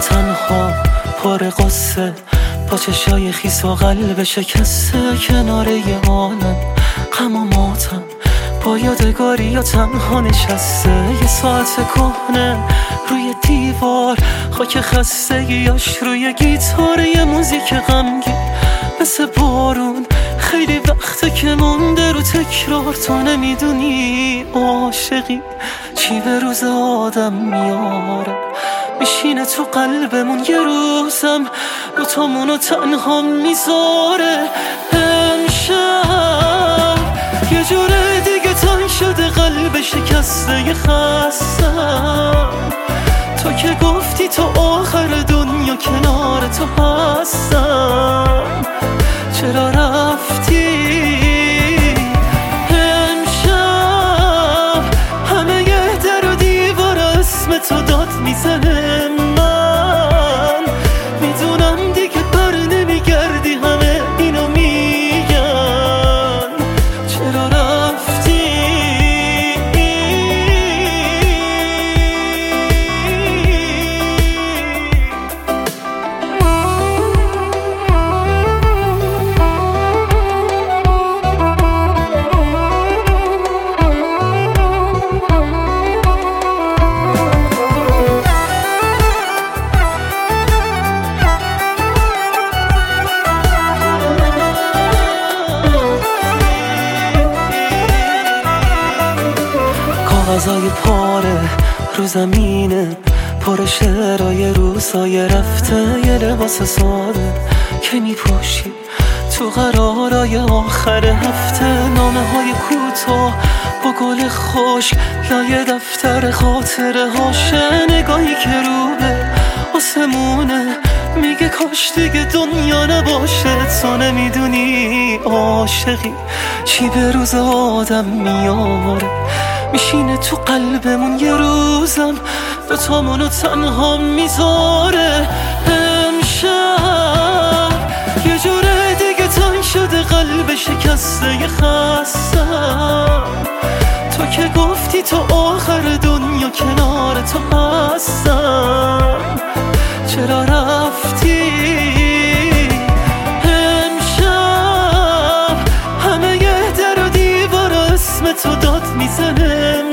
تنها پر قصه، با چشای خیس و قلب شکسته، کنار یه عالم غم و ماتم، با یادگاری یا تنها نشسته. یه ساعت کهنه روی دیوار، خاک خستگیاش روی گیتار، یه موزیک غمگین مثل بارون، خیلی وقته که مونده رو تکرار. تو نمیدونی عاشقی چی به روز آدم میاره، میشینه تو قلبمون یه روزم، دوتامونو تنها میذاره. امشب یه جوره دیگه تنگ شده قلب شکسته یه خستم، تو که گفتی تو آخر دنیا کنار تو هستم، چرا رفتی؟ امشب همه یه در و دیوار اسم تو داد میزنه، من میدونم دیگه بر نمیگردی، همه اینو میگن، چرا رفتی؟ کاغذای پاره رو زمینه، پر شعرهای روزای رفته، یه لباس ساده که میپوشی تو قرارای آخر هفته، نامه های کوتاه با گل خوش لای دفتر خاطره هاشه، نگاهی که رو به آسمونه میگه کاش دیگه دنیا نباشه. تو نمیدونی عاشقی چی به روز آدم میاره، میشینه تو قلبمون یه روزم، دوتامونو تنها میذاره. امشب یه جوره دیگه تنگ شده قلب شکسته یه خستم، تو که گفتی تو آخر دنیا کنار تو هستم، چرا رفتی؟ امشب همه یه در و دیوار اسم تو داد میزنه،